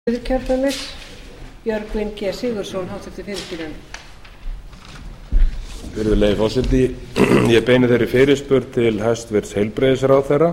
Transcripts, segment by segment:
Suðurkjördæmis, Björgvin G. Sigurðsson, háttvirtur fyrirspyrjandi. Virðulegi forseti, ég beini þeirri fyrirspurn til hæstvirts heilbrigðisráðherra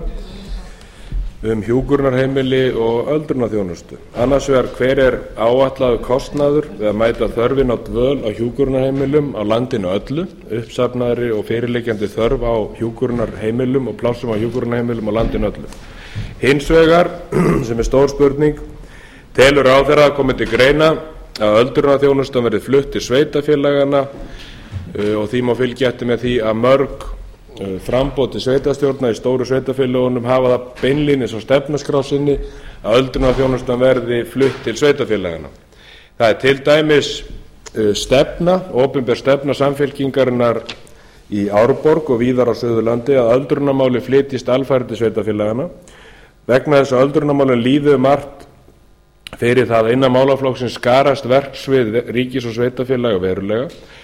hjúkrunarheimili og öldrunarþjónustu. Annars vegar, hver er áætlaður kostnaður við að mæta þörfin á dvöl á hjúkrunarheimilum á landinu öllu, uppsafnaðri og fyrirliggjandi þörf á hjúkrunarheimilum og plássum á hjúkrunarheimilum á landinu öllu. Hins vegar, sem er stór spurning, telur ráðherra að komi til greina að öldrunarþjónustan verði flutt til sveitarfélaganna og því má fylgja eftir með því að mörg framboð til sveitarstjórna í stóru sveitarfélögunum hafa það beinlínis á stefnuskrá sinni að öldrunarþjónustan verði flutt til sveitarfélaganna. Það er til dæmis opinber stefna Samfylkingarinnar í Árborg og víðar á Suðurlandi að öldrunarmáli flytjist alfarið til sveitarfélaganna vegna þess að öldrunarmálin líði margt fyrir það að innan málaflokksins skarast verksvið ríkis og sveitarfélaga verulega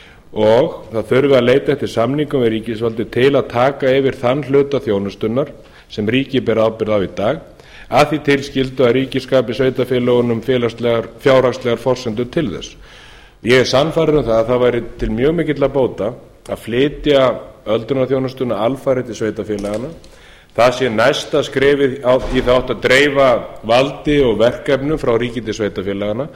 og það þurfi að leita eftir samningum við ríkisvaldið til að taka yfir þann hluta þjónustunnar sem ríkið ber ábyrgð á í dag, að því tilskildu að ríkið skapi sveitarfélögunum fjárhagslegar forsendur til þess. Ég er sannfærður um það að það væri til mjög mikilla bóta að flytja öldrunarþjónustuna alfarið til sveitarfélagana. Það sé næsta skrefið í þá átt að dreifa valdi og verkefnum frá ríki til sveitarfélagana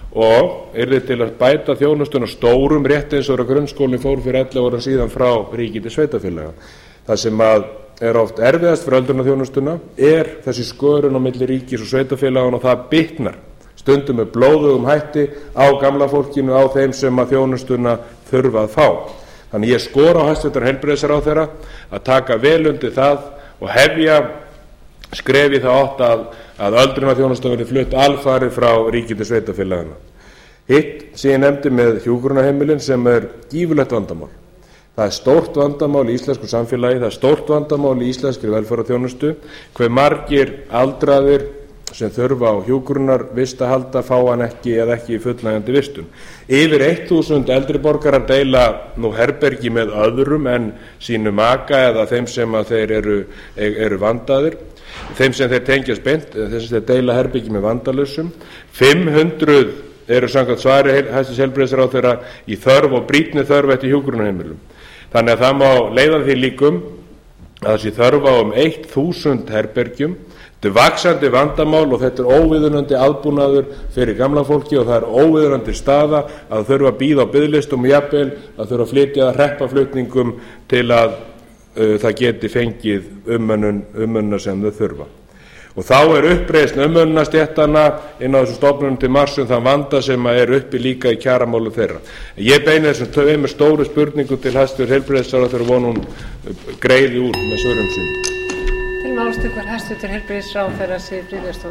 og yrði til að bæta þjónustuna stórum rétt eins og grunnskólinn fór fyrir 11 ára síðan frá ríki til sveitarfélaga. Það sem er oft erfiðast fyrir öldrunarþjónustuna er þessi skörun á milli ríkis og sveitarfélagana og það bitnar stundum með blóðugum hætti á gamla fólkinu, á þeim sem að þjónustuna þurfa að fá. Þannig ég skora á hæstvirtan heilbrigðisráðherra að taka vel undir það og hefja skref í þá átt að öldrunarþjónustan verði flutt alfarið frá ríki til sveitarfélagana. Hitt sem ég nefndi með hjúkrunarheimilin sem er gífurlegt vandamál. Það er stórt vandamál í íslensku samfélagi, það er stórt vandamál í íslenskri velferðarþjónustu, hve margir aldraðir sem þurfa á hjúkrunarvist að halda fá hann ekki eða ekki í fullnægjandi vistun. Yfir 1000 eldri borgarar deila nú herbergi með öðrum en sínu maka eða þeim sem að þeir eru vandaðir, þeim sem þeir tengjast beint, þeim sem þeir deila herbergi með vandalausum. 500 eru samkvæmt svari hæstvirts heilbrigðisráðherra í þörf og brýnni þörf eftir hjúkrunarheimilum. Þannig að það má leiða því líkum að það sé þörf á 1000 herbergjum. Þetta er vaxandi vandamál og þetta er óviðunandi aðbúnaður fyrir gamla fólki og það er óviðunandi staða að þurfa að bíða á biðlistum og jafnvel að þurfa að flytja hreppaflutningum til að það geti fengið umönnuna sem þau þurfa. Og þá er uppreisn umönnunastéttanna inn á þessum stofnunum til marks þann vanda sem er uppi líka í kjaramálum þeirra. Ég beini þessum tveimur stóru spurningum til hæstvirts heilbrigðisráðherra og vona hún greiði úr með svörum sínum. Til máls tekur hæstvirtur heilbrigðisráðherra Siv Friðleifsdóttir.